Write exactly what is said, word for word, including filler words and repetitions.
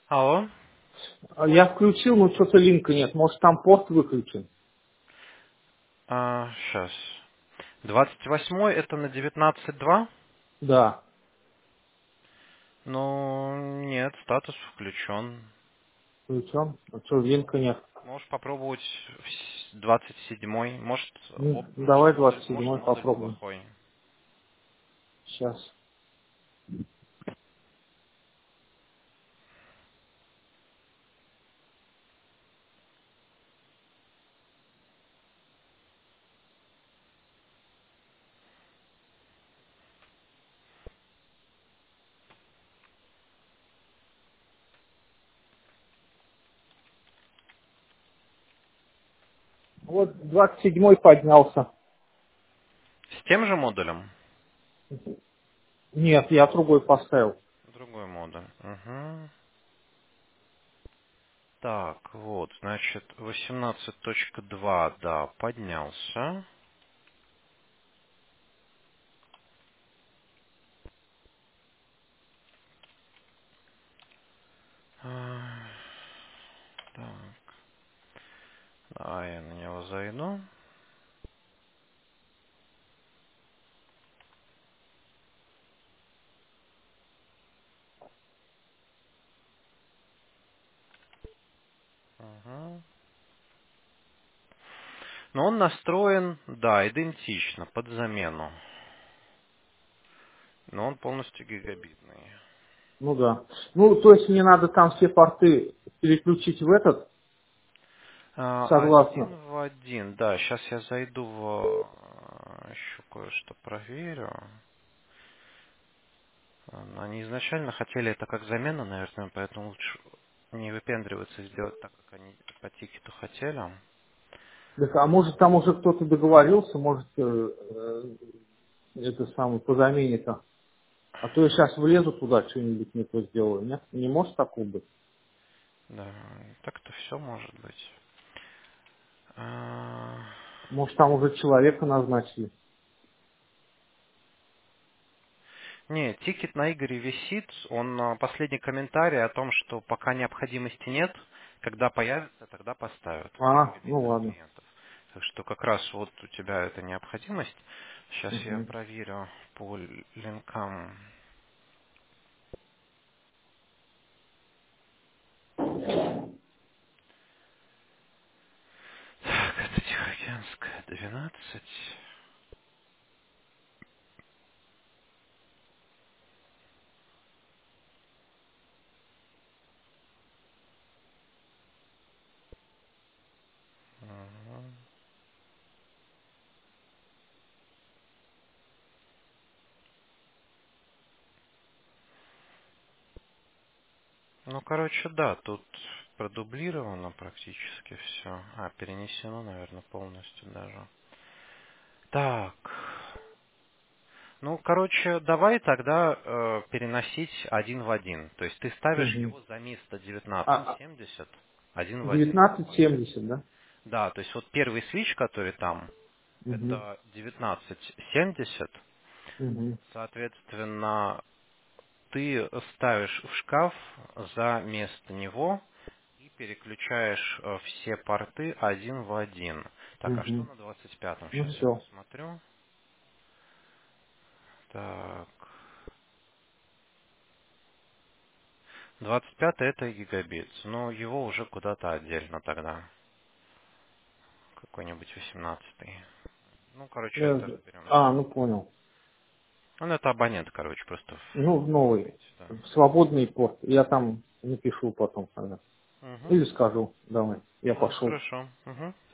Алло. А я включил, но что-то линка нет. Может, там порт выключен? А, сейчас. двадцать восьмой это на девятнадцать два? Да, Ну, нет, статус включен. включен. А что, линка нет? Можешь попробовать в с- двадцать седьмой. Может, Ну, об- может давай модуль, двадцать может седьмой модуль попробуем. плохой. Сейчас. Вот двадцать седьмой поднялся. С тем же модулем? Нет, я другой поставил. Другой модуль. Угу. Так, вот, значит, восемнадцать точка два, да, поднялся. А, Так, да, я на него зайду. Угу. Но он настроен, да, идентично, под замену. Но он полностью гигабитный. Ну да. Ну, то есть мне надо там все порты переключить в этот, А, согласно. Один в один, да. Сейчас я зайду в... а, Еще кое-что проверю. А, Они изначально хотели это как замену, наверное, поэтому лучше не выпендриваться и сделать так, как они по тикету хотели. Так, а может там уже кто-то договорился, может э, э, это самое по замене-то. А то я сейчас влезу туда, что-нибудь не то сделаю. Нет? Не может такого быть? Да, так-то все может быть. А, Может там уже человека назначили? Не, тикет на Игоре висит. Он а, последний комментарий о том, что пока необходимости нет, когда появится, тогда поставят для А, ну гигабитных ладно. клиентов. Так что как раз вот у тебя эта необходимость. Сейчас я Мгм. проверю по линкам. Так, это Тихоокеанская двенадцать. Мгм. Ну, короче, да, тут продублировано практически все. А, перенесено, наверное, полностью даже. Так. Ну, короче, давай тогда э, переносить один в один. То есть ты ставишь Мгм. его за место А, девятнадцать а, семьдесят один в один. девятнадцать семьдесят, да? Да, то есть вот первый свич, который там, Угу. это девятнадцать семьдесят. Угу. Соответственно, ты ставишь в шкаф за место него и переключаешь э, все порты один в один. Так, а что Угу. на двадцать пятом? Ну Сейчас я все. посмотрю. Так. двадцать пятый это гигабит, но его уже куда-то отдельно тогда. Какой-нибудь восемнадцатый. Ну, короче, это разберем. А, ну понял. Ну, это абонент, короче, просто Ну, в новый. интернете, да. Свободный порт. Я там напишу потом. Тогда. Угу. Или скажу. Давай. Я Ну, пошел. хорошо. Угу.